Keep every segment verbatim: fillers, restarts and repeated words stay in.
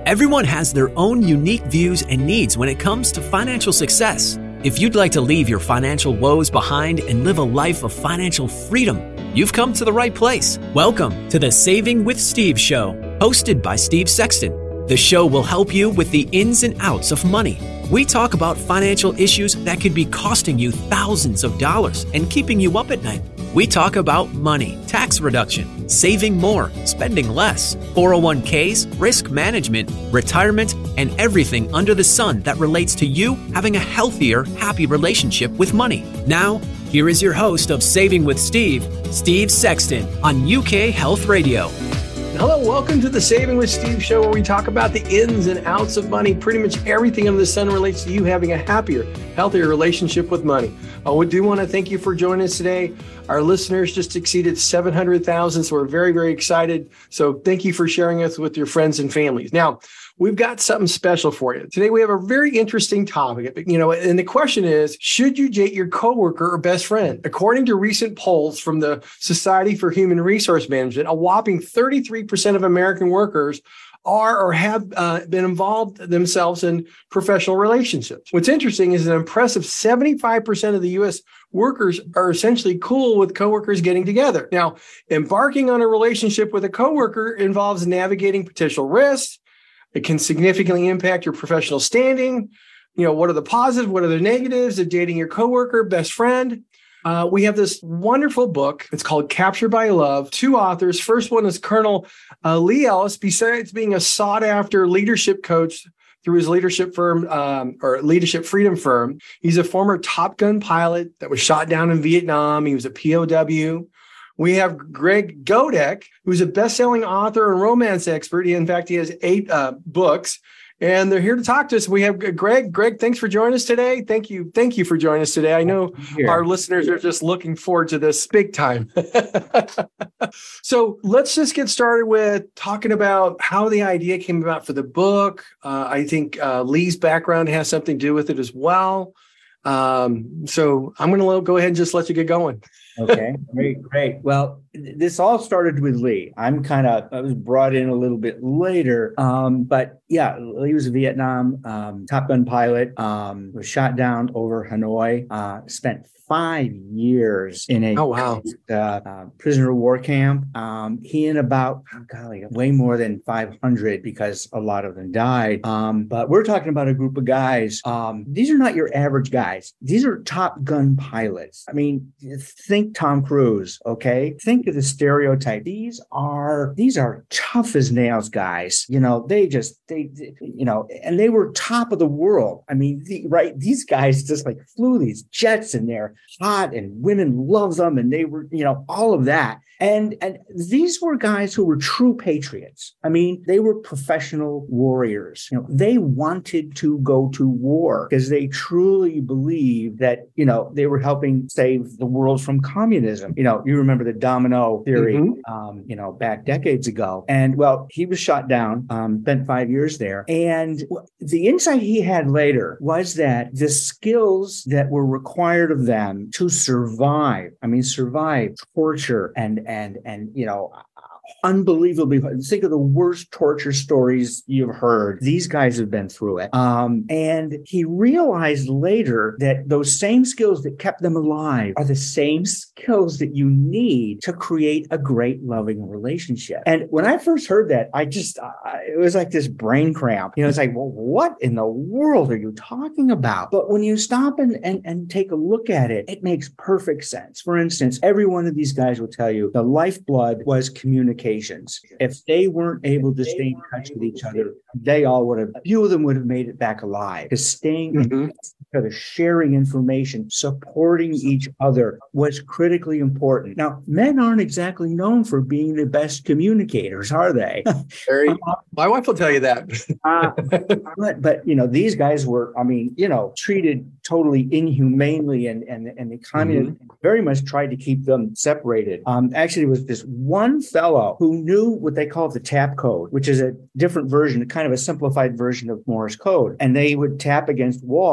Everyone has their own unique views and needs when it comes to financial success. If you'd like to leave your financial woes behind and live a life of financial freedom, you've come to the right place. Welcome to the Saving with Steve show, hosted by Steve Sexton. The show will help you with the ins and outs of money. We talk about financial issues that could be costing you thousands of dollars and keeping you up at night. We talk about money, tax reduction, saving more, spending less, four oh one k's, risk management, retirement, and everything under the sun that relates to you having a healthier, happy relationship with money. Now, here is your host of Saving with Steve, Steve Sexton, on U K Health Radio. Hello, welcome to the Saving with Steve show, where we talk about the ins and outs of money. Pretty much everything under the sun relates to you having a happier, healthier relationship with money. Uh, we do want to thank you for joining us today. Our listeners just exceeded seven hundred thousand, so we're very, very excited. So thank you for sharing us with your friends and families. Now, we've got something special for you. Today, we have a very interesting topic, you know, and the question is, should you date your coworker or best friend? According to recent polls from the Society for Human Resource Management, a whopping thirty-three percent of American workers are or have uh, been involved themselves in professional relationships. What's interesting is an impressive seventy-five percent of the U S workers are essentially cool with coworkers getting together. Now, embarking on a relationship with a coworker involves navigating potential risks. It can significantly impact your professional standing. You know, what are the positives? What are the negatives of dating your coworker, best friend? Uh, we have this wonderful book. It's called Captured by Love. Two authors. First one is Colonel uh, Lee Ellis. Besides being a sought-after leadership coach through his leadership firm um, or leadership freedom firm, he's a former Top Gun pilot that was shot down in Vietnam. He was a P O W. We have Greg Godek, who's a best-selling author and romance expert. He, in fact, he has eight uh, books, and they're here to talk to us. We have Greg. Greg, thanks for joining us today. Thank you. Thank you for joining us today. I know our listeners are just looking forward to this big time. So let's just get started with talking about how the idea came about for the book. Uh, I think uh, Lee's background has something to do with it as well. Um, so I'm going to go ahead and just let you get going. Okay, great, great. Well, this all started with Lee. I'm kind of, I was brought in a little bit later. Um, but yeah, Lee was a Vietnam um, Top Gun pilot, um, was shot down over Hanoi, uh, spent five years in a oh, wow. uh, uh, prisoner of war camp. Um, he and about, oh, golly, way more than five hundred because a lot of them died. Um, but we're talking about a group of guys. Um, these are not your average guys. These are Top Gun pilots. I mean, think Tom Cruise, okay? Think of the stereotype. These are, these are tough as nails guys. You know, they just, they, they you know, and they were top of the world. I mean, the, right? These guys just like flew these jets in there. Hot, and women love them, and they were, you know, all of that. And and these were guys who were true patriots. I mean, they were professional warriors. You know, they wanted to go to war because they truly believed that, you know, they were helping save the world from communism. You know, you remember the domino theory, mm-hmm. um, you know, back decades ago. And well, he was shot down, um, spent five years there. And the insight he had later was that the skills that were required of them to survive, I mean, survive torture and, and, and, you know, unbelievably, think of the worst torture stories you've heard. These guys have been through it. Um, and he realized later that those same skills that kept them alive are the same skills that you need to create a great, loving relationship. And when I first heard that, I just, uh, it was like this brain cramp. You know, it's like, well, what in the world are you talking about? But when you stop and, and, and take a look at it, it makes perfect sense. For instance, every one of these guys will tell you the lifeblood was communication. If they weren't able to stay in touch with each other, they all would have, a few of them would have made it back alive. Because staying mm-hmm. in touch with each other, sharing information, supporting each other was critically important. Now, men aren't exactly known for being the best communicators, are they? Very, my wife will tell you that. uh, but, but, you know, these guys were, I mean, you know, treated totally inhumanely, and, and, and the communists mm-hmm. very much tried to keep them separated. Um, actually, it was this one fellow who knew what they call the tap code, which is a different version, kind of a simplified version of Morse code. And they would tap against walls, and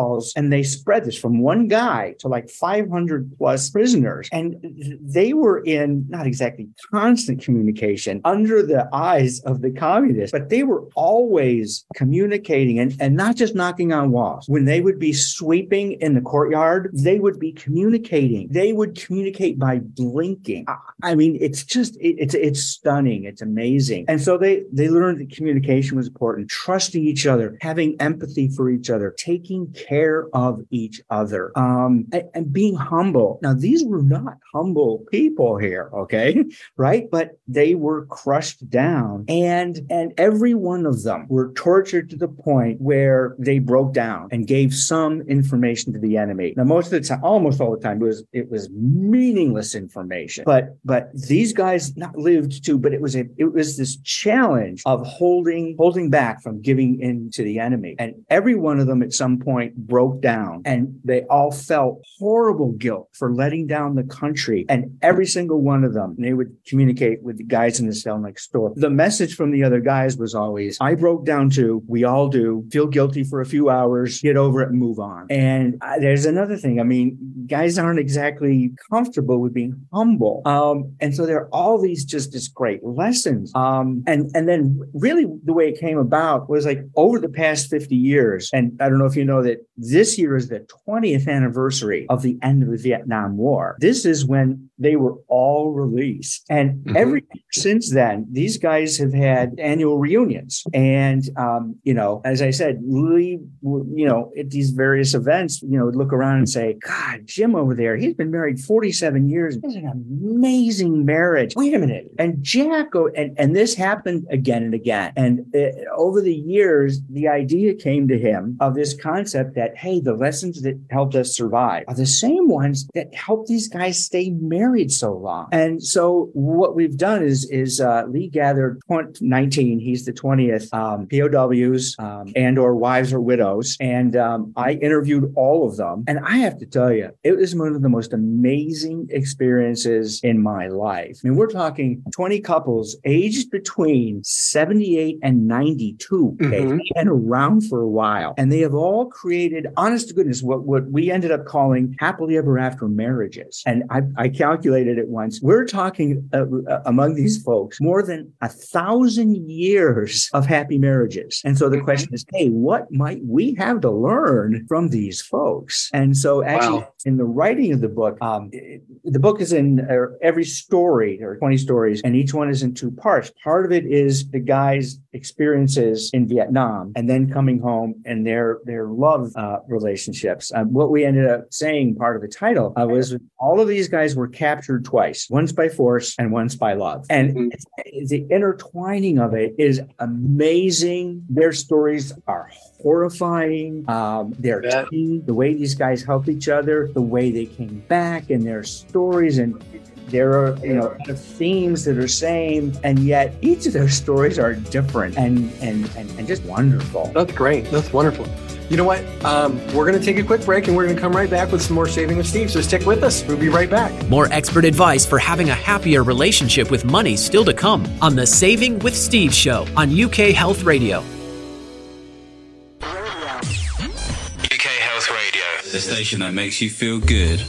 and they spread this from one guy to like five hundred plus prisoners. And they were in not exactly constant communication under the eyes of the communists, but they were always communicating and, and not just knocking on walls. When they would be sweeping in the courtyard, they would be communicating. They would communicate by blinking. I, I mean, it's just, it, it's it's stunning. It's amazing. And so they, they learned that communication was important, trusting each other, having empathy for each other, taking care of each other, um, and, and being humble. Now, these were not humble people here, okay? Right? But they were crushed down, and, and every one of them were tortured to the point where they broke down and gave some information to the enemy. Now, most of the time, almost all the time, it was, it was meaningless information. But, but these guys not lived to, but it was a, it was this challenge of holding, holding back from giving in to the enemy. And every one of them at some point broke down, and they all felt horrible guilt for letting down the country. And every single one of them, they would communicate with the guys in the cell next door. The message from the other guys was always, I broke down too. We all do. Feel guilty for a few hours, get over it and move on. And uh, there's another thing. I mean, guys aren't exactly comfortable with being humble. Um, and so there are all these just this great lessons. Um, and, and then really the way it came about was like over the past fifty years. And I don't know if you know that this year is the twentieth anniversary of the end of the Vietnam War. This is when they were all released. And mm-hmm. every year since then, these guys have had annual reunions. And, um, you know, as I said, we, you know, at these various events, you know, look around and say, God, Jim over there, he's been married forty-seven years. It's an amazing marriage. Wait a minute. And Jack, and, and this happened again and again. And uh, over the years, the idea came to him of this concept that, hey, the lessons that helped us survive are the same ones that help these guys stay married so long. And so what we've done is, is uh, Lee gathered nineteen, he's the twentieth, um, P O Ws um, and or wives or widows. And um, I interviewed all of them. And I have to tell you, it was one of the most amazing experiences in my life. I mean, we're talking twenty couples aged between seventy-eight and ninety-two. Okay? Mm-hmm. They've been around for a while. And they have all created, honest to goodness, what, what we ended up calling happily ever after marriages. And I, I calculated it once. We're talking uh, among these folks more than a thousand years of happy marriages. And so the question is, hey, what might we have to learn from these folks? And so actually wow. in the writing of the book, um, it, the book is in uh, every story, there are twenty stories, and each one is in two parts. Part of it is the guys' experiences in Vietnam and then coming home and their, their love uh, relationships. Um, what we ended up saying, part of the title, uh, was all of these guys were captured twice, once by force and once by love. And mm-hmm. it's, it's the intertwining of it is amazing. Their stories are horrifying. Um, their yeah. team, the way these guys help each other, the way they came back and their stories, and there are, you know, themes that are same, and yet each of their stories are different and and and, and just wonderful. That's great. That's wonderful. You know what? Um, we're going to take a quick break, and we're going to come right back with some more Saving with Steve. So stick with us. We'll be right back. More expert advice for having a happier relationship with money still to come on the Saving with Steve show on U K Health Radio. U K Health Radio, the station that makes you feel good.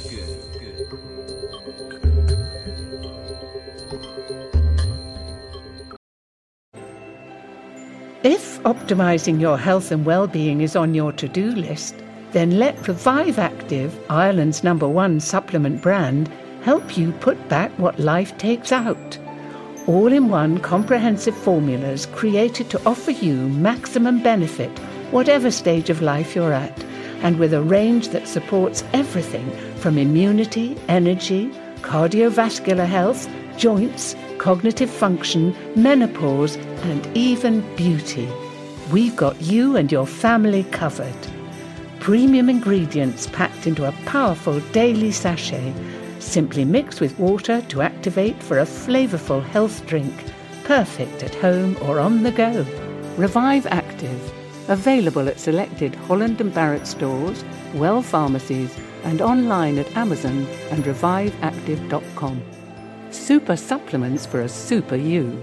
If optimizing your health and well-being is on your to-do list, then let Revive Active, Ireland's number one supplement brand, help you put back what life takes out. All-in-one comprehensive formulas created to offer you maximum benefit, whatever stage of life you're at, and with a range that supports everything from immunity, energy, cardiovascular health, joints, cognitive function, menopause, and even beauty. We've got you and your family covered. Premium ingredients packed into a powerful daily sachet, simply mix with water to activate for a flavorful health drink, perfect at home or on the go. Revive Active, available at selected Holland and Barrett stores, Well pharmacies, and online at Amazon and revive active dot com. Super supplements for a super you.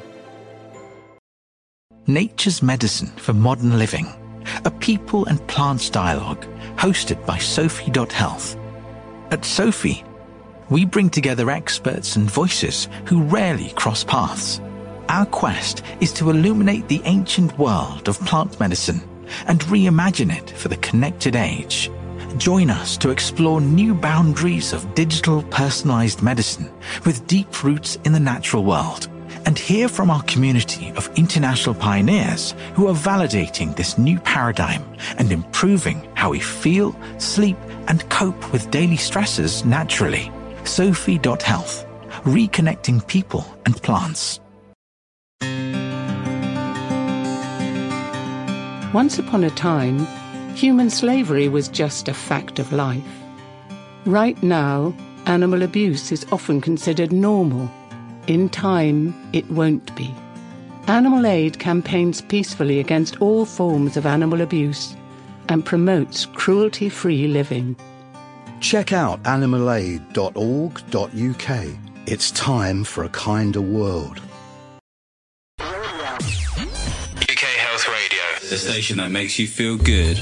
Nature's medicine for modern living. A people and plants dialogue, hosted by Sophie dot Health. At Sophie, we bring together experts and voices who rarely cross paths. Our quest is to illuminate the ancient world of plant medicine and reimagine it for the connected age. Join us to explore new boundaries of digital personalized medicine with deep roots in the natural world, and hear from our community of international pioneers who are validating this new paradigm and improving how we feel, sleep, and cope with daily stresses naturally. Sophie dot Health, reconnecting people and plants. Once upon a time, human slavery was just a fact of life. Right now, animal abuse is often considered normal. In time, it won't be. Animal Aid campaigns peacefully against all forms of animal abuse and promotes cruelty-free living. Check out animal aid dot org dot U K. It's time for a kinder world. U K Health Radio, the station that makes you feel good.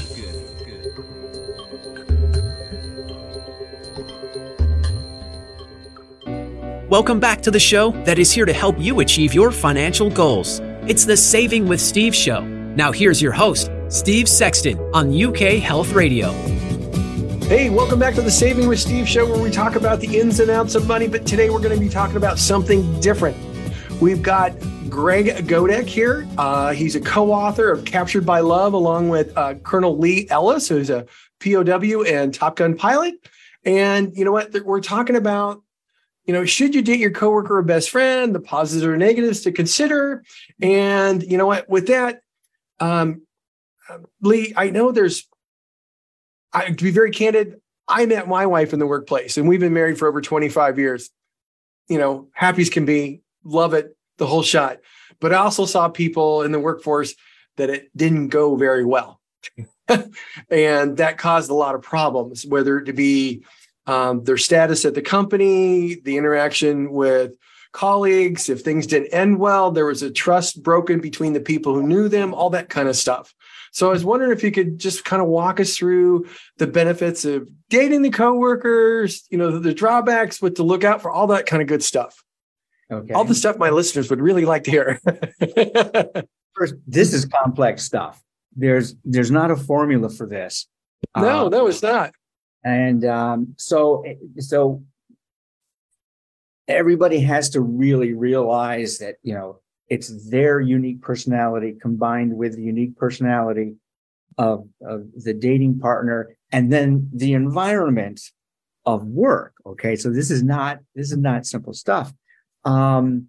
Welcome back to the show that is here to help you achieve your financial goals. It's the Saving with Steve show. Now here's your host, Steve Sexton on U K Health Radio. Hey, welcome back to the Saving with Steve show, where we talk about the ins and outs of money, but today we're going to be talking about something different. We've got Greg Godek here. Uh, he's a co-author of Captured by Love, along with uh, Colonel Lee Ellis, who's a P O W and Top Gun pilot. And you know what? We're talking about, you know, should you date your coworker or best friend, the positives or negatives to consider. And you know what? With that, um, Lee, I know there's, I, to be very candid, I met my wife in the workplace, and we've been married for over twenty-five years. You know, happy as can be, love it, the whole shot. But I also saw people in the workforce that it didn't go very well. And that caused a lot of problems, whether it to be um, their status at the company, the interaction with colleagues, if things didn't end well, there was a trust broken between the people who knew them, all that kind of stuff. So I was wondering if you could just kind of walk us through the benefits of dating the coworkers, you know, the drawbacks, what to look out for, all that kind of good stuff. Okay. All the stuff my listeners would really like to hear. First, this is complex stuff. There's there's not a formula for this. No, um, no, it's not. And um, so so everybody has to really realize that, you know, it's their unique personality combined with the unique personality of, of the dating partner, and then the environment of work. Okay, so this is not this is not simple stuff. Um,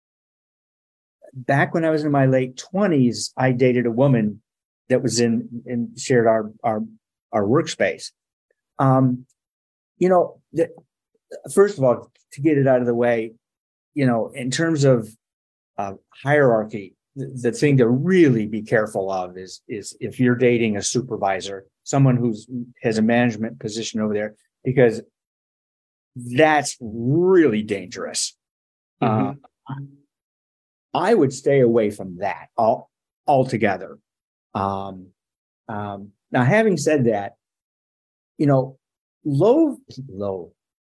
back when I was in my late twenties, I dated a woman that was in and shared our our our workspace. Um, you know, the, first of all, to get it out of the way, you know, in terms of uh, hierarchy, the, the thing to really be careful of is is if you're dating a supervisor, someone who's has a management position over there, because that's really dangerous. Mm-hmm. Uh, I would stay away from that all altogether. Um, um, now, having said that, you know, low, low,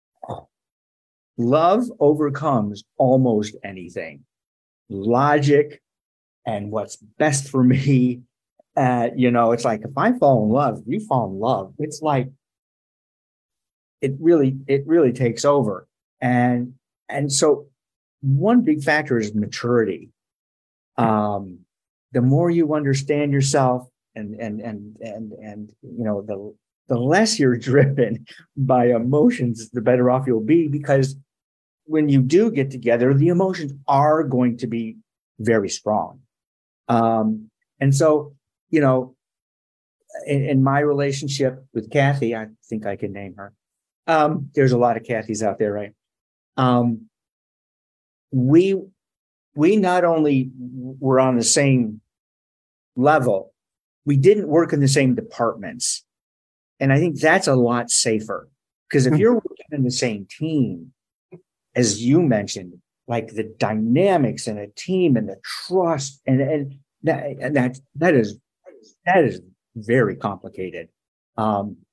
love overcomes almost anything. Logic and what's best for me. Uh, you know, it's like if I fall in love, you fall in love. It's like it really, it really takes over. And and so one big factor is maturity. Um, the more you understand yourself, and and and and and you know, the the less you're driven by emotions, the better off you'll be, because when you do get together, the emotions are going to be very strong. Um, and so, you know, in, in my relationship with Kathy, I think I can name her. Um, there's a lot of Kathys out there, right? Um, we we not only were on the same level, we didn't work in the same departments. And I think that's a lot safer, because if you're working in the same team, as you mentioned, like the dynamics in a team and the trust, and, and that, and that, that is, that is very complicated. Um,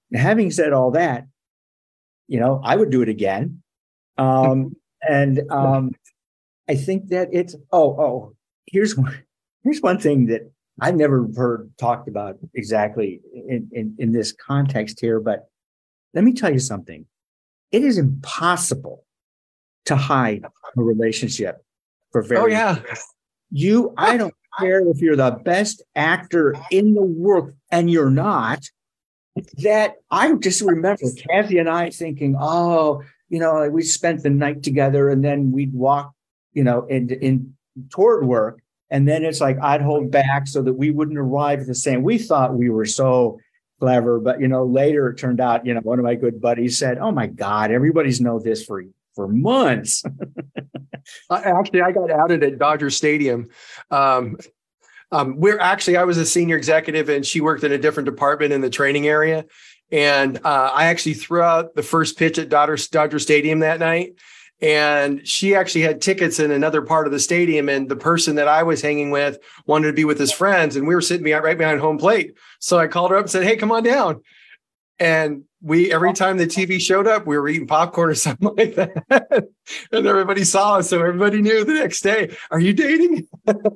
having said all that, you know, I would do it again. Um, and um, I think that it's, oh, oh, here's one, here's one thing that I've never heard talked about exactly in, in, in this context here, but let me tell you something. It is impossible to hide a relationship for very Oh, yeah. You, I don't care if you're the best actor in the world and you're not, that I just remember Kathy and I thinking, oh, you know, we spent the night together and then we'd walk, you know, in, in toward work. And then it's like, I'd hold back so that we wouldn't arrive at the same. We thought we were so clever, but, you know, later it turned out, you know, one of my good buddies said, oh my God, everybody's known this for, for months. Actually, I got outed at Dodger Stadium. Um, um, we're actually, I was a senior executive and she worked in a different department in the training area. And uh, I actually threw out the first pitch at Dodger, Dodger Stadium that night. And she actually had tickets in another part of the stadium. And the person that I was hanging with wanted to be with his friends. And we were sitting behind, right behind home plate. So I called her up and said, hey, come on down. And we, every time the T V showed up, we were eating popcorn or something like that. And everybody saw us. So everybody knew the next day, are you dating?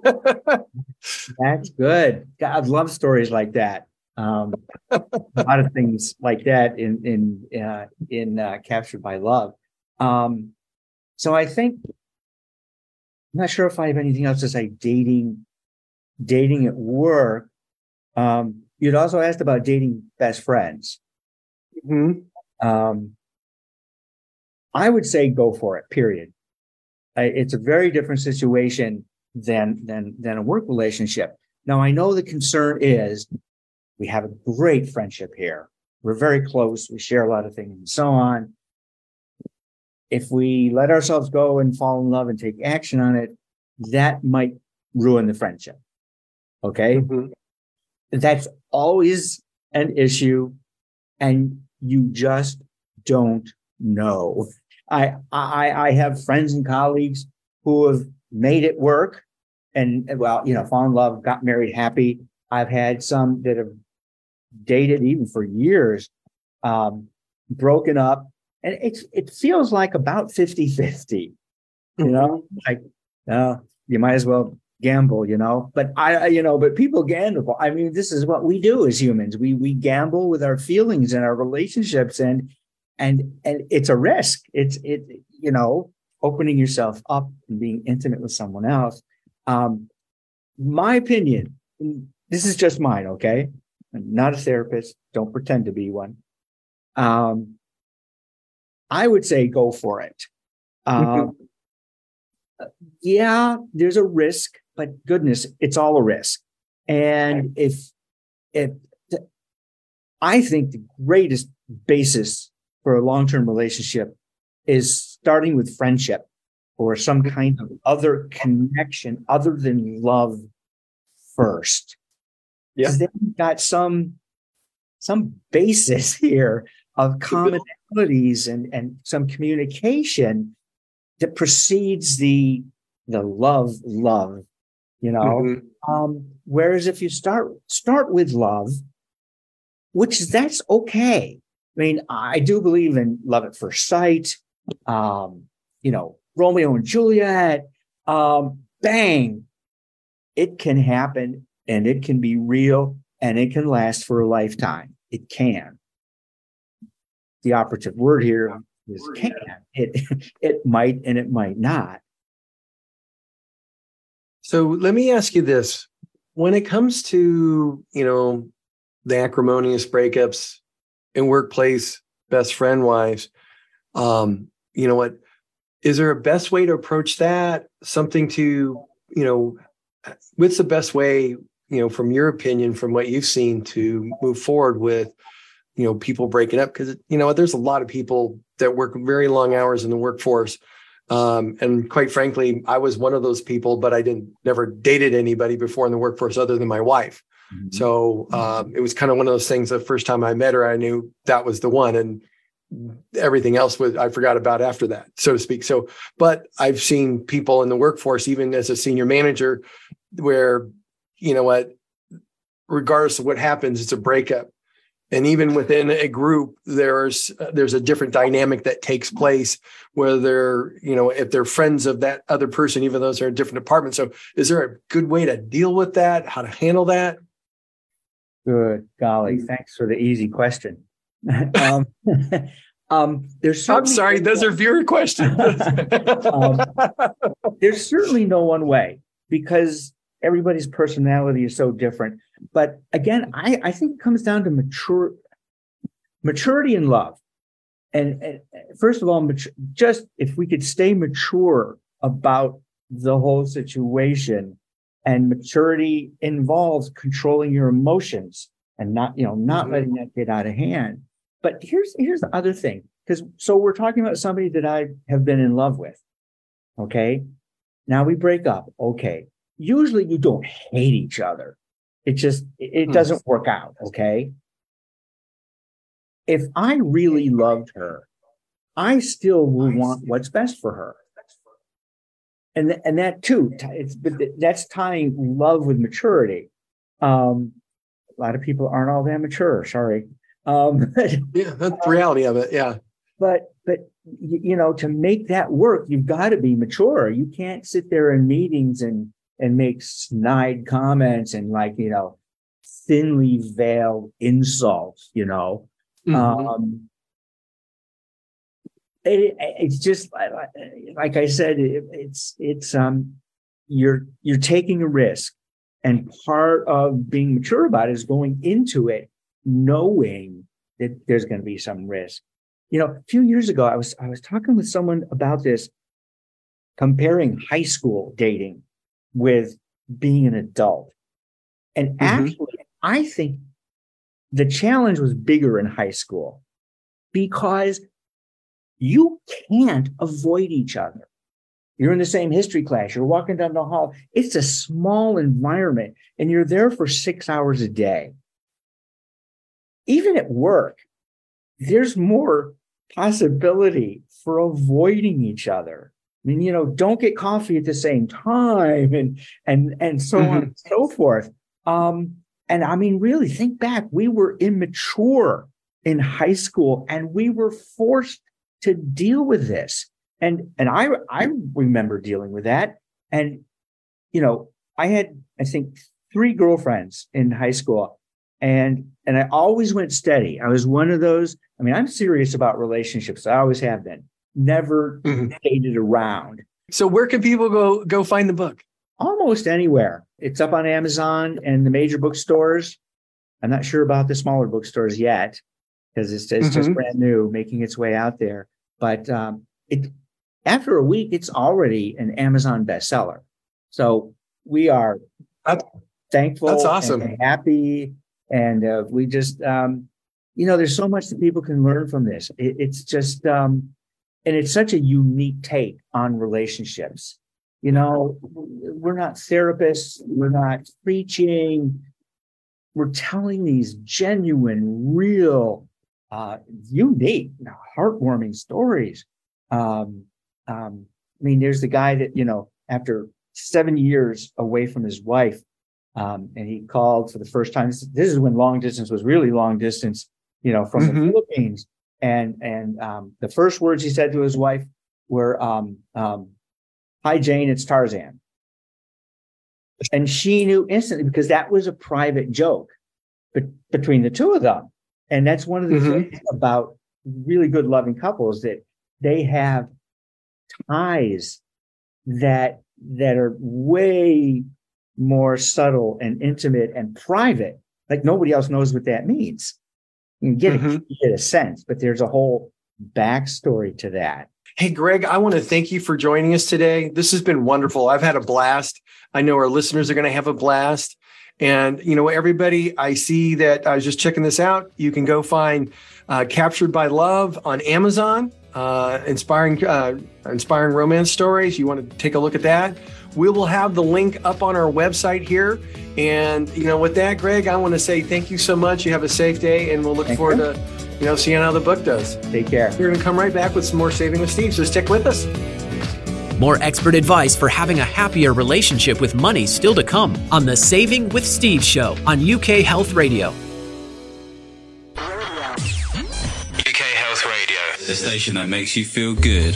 That's good. God, I love stories like that. Um, a lot of things like that in, in, uh, in uh, Captured by Love. Um, so I think, I'm not sure if I have anything else to say, dating, dating at work. Um, you'd also asked about dating best friends. Mm-hmm. Um, I would say go for it, period. I, it's a very different situation than, than, than a work relationship. Now, I know the concern is we have a great friendship here. We're very close. We share a lot of things and so on. If we let ourselves go and fall in love and take action on it, that might ruin the friendship. Okay. Mm-hmm. That's always an issue. And you just don't know. I, I, I have friends and colleagues who have made it work and, well, you know, fall in love, got married, happy. I've had some that have dated even for years, um, broken up. And it's, it feels like about fifty-fifty, you know, like, uh, you might as well gamble, you know, but I, you know, but people gamble. I mean, this is what we do as humans. We, we gamble with our feelings and our relationships, and, and, and it's a risk. It's, it, you know, opening yourself up and being intimate with someone else. Um, my opinion, this is just mine. Okay. I'm not a therapist. Don't pretend to be one. Um, I would say go for it. Um, yeah, there's a risk, but goodness, it's all a risk. And if, if I think the greatest basis for a long-term relationship is starting with friendship or some kind of other connection other than love first. Yeah. Then you've got some, some basis here of commonalities and, and some communication that precedes the, the love, love, you know? Mm-hmm. Um, whereas if you start, start with love, which that's okay. I mean, I do believe in love at first sight. Um, you know, Romeo and Juliet, um, bang, it can happen and it can be real and it can last for a lifetime. It can. The operative word here is can. It, it might and it might not. So let me ask you this. When it comes to, you know, the acrimonious breakups in workplace, best friend wise, um, you know what, is there a best way to approach that? Something to, you know, what's the best way, you know, from your opinion, from what you've seen, to move forward with, you know, people breaking up? Because, you know, there's a lot of people that work very long hours in the workforce. Um, and quite frankly, I was one of those people, but I didn't never dated anybody before in the workforce other than my wife. Mm-hmm. So um, it was kind of one of those things. The first time I met her, I knew that was the one, and everything else was I forgot about after that, so to speak. So, but I've seen people in the workforce, even as a senior manager, where, you know what, regardless of what happens, it's a breakup. And even within a group, there's uh, there's a different dynamic that takes place where they're, you know, if they're friends of that other person, even though they're in different departments. So is there a good way to deal with that? How to handle that? Good golly, thanks for the easy question. um, um, there's I'm sorry, those are viewer questions. um, there's certainly no one way because everybody's personality is so different. But again, I, I think it comes down to mature, maturity and love. And, and first of all, mature, just if we could stay mature about the whole situation, and maturity involves controlling your emotions and not, you know, not mm-hmm. letting that get out of hand. But here's here's the other thing, because so we're talking about somebody that I have been in love with. Okay, now we break up. Okay, usually you don't hate each other. It just, it doesn't work out, okay? If I really loved her, I still will want what's best for her. And, th- and that too, it's, but that's tying love with maturity. Um, a lot of people aren't all that mature, sorry. Um, yeah, that's the reality of it, yeah. But, but you know, to make that work, you've got to be mature. You can't sit there in meetings and and make snide comments and like, you know, thinly veiled insults, you know. Mm-hmm. Um, it, it's just, like I said, it, it's, it's, um, you're, you're taking a risk, and part of being mature about it is going into it, knowing that there's going to be some risk. You know, a few years ago, I was, I was talking with someone about this, comparing high school dating with being an adult. And mm-hmm. actually, I think the challenge was bigger in high school because you can't avoid each other. You're in the same history class. You're walking down the hall. It's a small environment, and you're there for six hours a day. Even at work, there's more possibility for avoiding each other. I mean, you know, don't get coffee at the same time, and and and so mm-hmm. on and so forth. Um, and I mean, really, think back. We were immature in high school, and we were forced to deal with this. And and I I remember dealing with that. And you know, I had I think three girlfriends in high school, and and I always went steady. I was one of those. I mean, I'm serious about relationships. I always have been. Never mm-hmm. dated around. So where can people go go find the book? Almost anywhere. It's up on Amazon and the major bookstores. I'm not sure about the smaller bookstores yet because it's, it's mm-hmm. just brand new, making its way out there. But um, it after a week, it's already an Amazon bestseller. So we are that's, thankful. That's awesome. And happy, and uh, we just um, you know, there's so much that people can learn from this. It, it's just. Um, And it's such a unique take on relationships. You know, we're not therapists. We're not preaching. We're telling these genuine, real, uh, unique, heartwarming stories. Um, um, I mean, there's the guy that, you know, after seven years away from his wife, um, and he called for the first time. This, this is when long distance was really long distance, you know, from mm-hmm. the Philippines. And and um, the first words he said to his wife were, um, um, "Hi, Jane, it's Tarzan." And she knew instantly because that was a private joke be- between the two of them. And that's one of the mm-hmm. things about really good loving couples, that they have ties that that are way more subtle and intimate and private. Like nobody else knows what that means. You get, mm-hmm. a, you get a sense, but there's a whole backstory to that. Hey, Greg, I want to thank you for joining us today. This has been wonderful. I've had a blast. I know our listeners are going to have a blast. And, you know, everybody, I see that I was just checking this out. You can go find uh, Captured by Love on Amazon, uh, inspiring, uh, inspiring romance stories. You want to take a look at that. We will have the link up on our website here. And, you know, with that, Greg, I want to say thank you so much. You have a safe day, and we'll look thank forward you. to, you know, seeing how the book does. Take care. We're going to come right back with some more Saving with Steve, so stick with us. More expert advice for having a happier relationship with money still to come on the Saving with Steve show on U K Health Radio. the station that makes you feel good.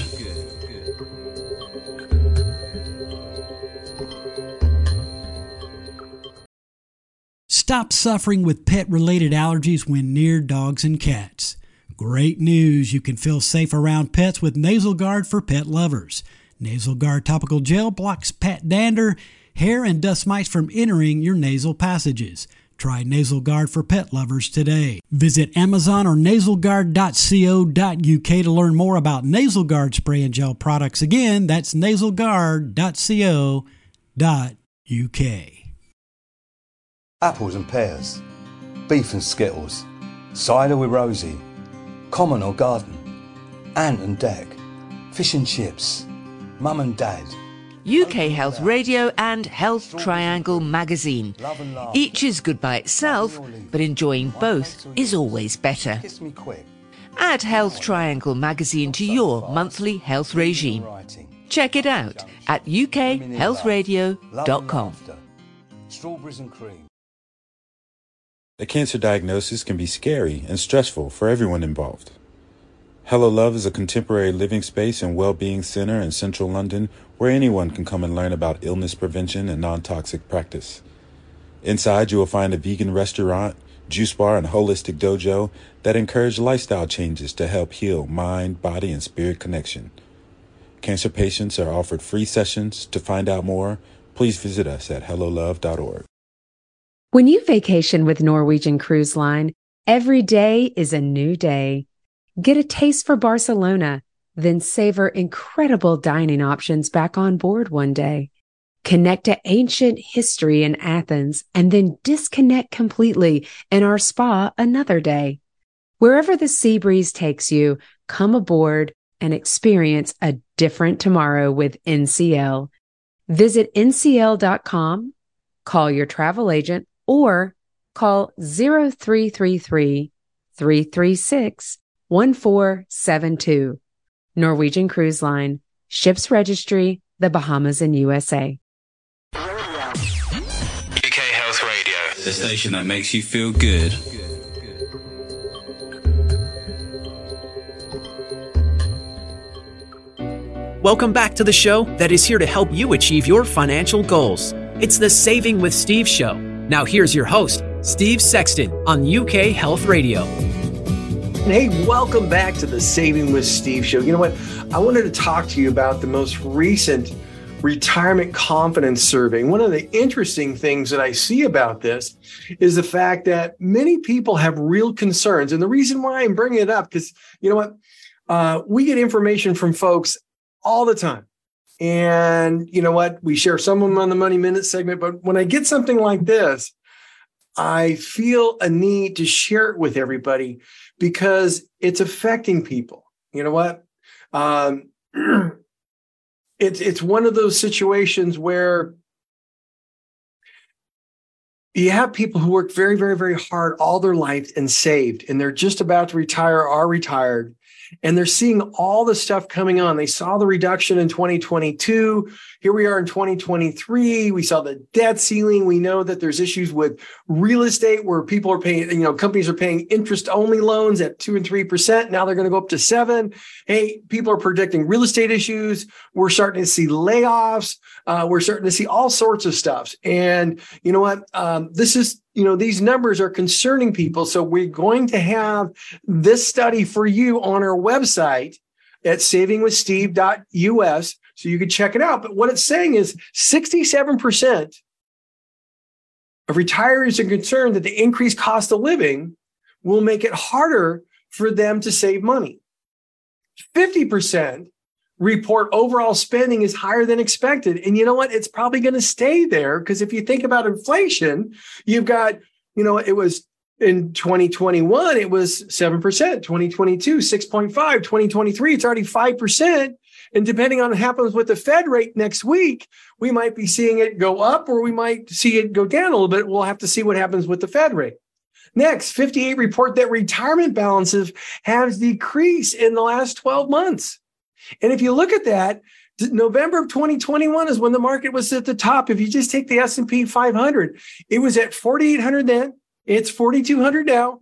Stop suffering with pet-related allergies when near dogs and cats. Great news! You can feel safe around pets with Nasal Guard for pet lovers. Nasal Guard topical gel blocks pet dander, hair, and dust mites from entering your nasal passages. Try Nasal Guard for pet lovers today. Visit Amazon or nasal guard dot co dot u k to learn more about Nasal Guard spray and gel products. Again, that's nasal guard dot co dot u k. Apples and pears, beef and skittles, cider with Rosie, common or garden, ant and deck, fish and chips, mum and dad. U K Health Radio and Health Triangle magazine. Each is good by itself, but enjoying both is always better. Add Health Triangle magazine to your monthly health regime. Check it out at u k health radio dot com. Strawberries and cream. A cancer diagnosis can be scary and stressful for everyone involved. Hello Love is a contemporary living space and well-being center in central London where anyone can come and learn about illness prevention and non-toxic practice. Inside, you will find a vegan restaurant, juice bar, and holistic dojo that encourage lifestyle changes to help heal mind, body, and spirit connection. Cancer patients are offered free sessions. To find out more, please visit us at hello love dot org. When you vacation with Norwegian Cruise Line, every day is a new day. Get a taste for Barcelona, then savor incredible dining options back on board one day. Connect to ancient history in Athens, and then disconnect completely in our spa another day. Wherever the sea breeze takes you, come aboard and experience a different tomorrow with N C L. Visit N C L dot com, call your travel agent, or call zero three three three, three three six, one four seven two. Norwegian Cruise Line, Ships Registry, the Bahamas and U S A. U K Health Radio, the station that makes you feel good. Welcome back to the show that is here to help you achieve your financial goals. It's the Saving with Steve show. Now here's your host, Steve Sexton on U K Health Radio. Hey, welcome back to the Saving with Steve show. You know what? I wanted to talk to you about the most recent retirement confidence survey. One of the interesting things that I see about this is the fact that many people have real concerns. And the reason why I'm bringing it up, because you know what? Uh, we get information from folks all the time. And you know what? We share some of them on the Money Minute segment, but when I get something like this, I feel a need to share it with everybody because it's affecting people. You know what? Um, it's it's one of those situations where you have people who work very, very, very hard all their life and saved, and they're just about to retire or are retired. And they're seeing all the stuff coming on. They saw the reduction in twenty twenty-two. Here we are in twenty twenty-three. We saw the debt ceiling. We know that there's issues with real estate where people are paying, you know, companies are paying interest-only loans at two and three percent. Now they're going to go up to seven. Hey, people are predicting real estate issues. We're starting to see layoffs. Uh, we're starting to see all sorts of stuff. And you know what? Um, this is, you know, these numbers are concerning people. So we're going to have this study for you on our website at saving with steve dot u s so you can check it out. But what it's saying is sixty-seven percent of retirees are concerned that the increased cost of living will make it harder for them to save money. fifty percent report overall spending is higher than expected. And you know what? It's probably going to stay there because if you think about inflation, you've got, you know, it was in twenty twenty-one, it was seven percent, twenty twenty-two, six point five, twenty twenty-three, it's already five percent. And depending on what happens with the Fed rate next week, we might be seeing it go up or we might see it go down a little bit. We'll have to see what happens with the Fed rate. Next, fifty-eight report that retirement balances have decreased in the last twelve months. And if you look at that, November of twenty twenty-one is when the market was at the top. If you just take the S and P five hundred, it was at forty-eight hundred then. It's forty-two hundred now.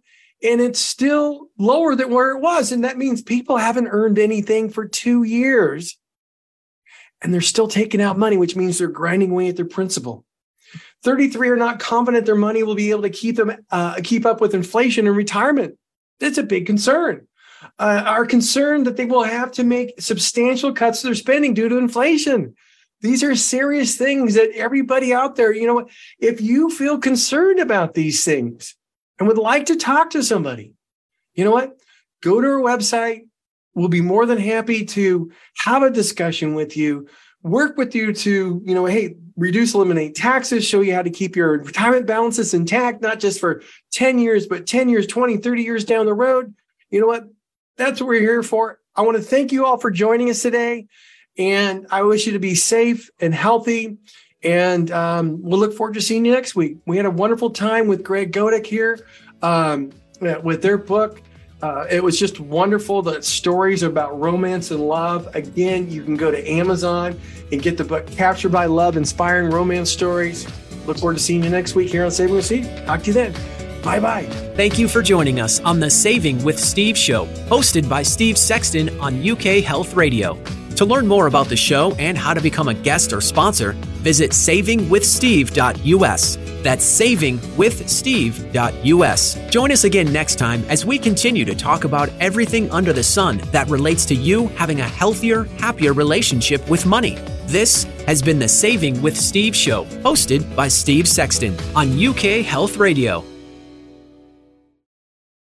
and it's still lower than where it was. And that means people haven't earned anything for two years and they're still taking out money, which means they're grinding away at their principal. thirty-three are not confident their money will be able to keep them uh, keep up with inflation in retirement. That's a big concern. Uh, are concerned that they will have to make substantial cuts to their spending due to inflation. These are serious things that everybody out there, you know what, if you feel concerned about these things and would like to talk to somebody, you know what, go to our website. We'll be more than happy to have a discussion with you, work with you to, you know, hey, reduce, eliminate taxes, show you how to keep your retirement balances intact, not just for ten years, but ten years, twenty, thirty years down the road. You know what? That's what we're here for. I want to thank you all for joining us today. And I wish you to be safe and healthy. And um, we'll look forward to seeing you next week. We had a wonderful time with Greg Godek here um, with their book. Uh, it was just wonderful. The stories about romance and love. Again, you can go to Amazon and get the book Captured by Love, Inspiring Romance Stories. Look forward to seeing you next week here on Saving with Steve. Talk to you then. Bye-bye. Thank you for joining us on the Saving with Steve show, hosted by Steve Sexton on U K Health Radio. To learn more about the show and how to become a guest or sponsor, visit saving with steve dot u s. That's saving with steve dot u s. Join us again next time as we continue to talk about everything under the sun that relates to you having a healthier, happier relationship with money. This has been the Saving with Steve show, hosted by Steve Sexton on U K Health Radio.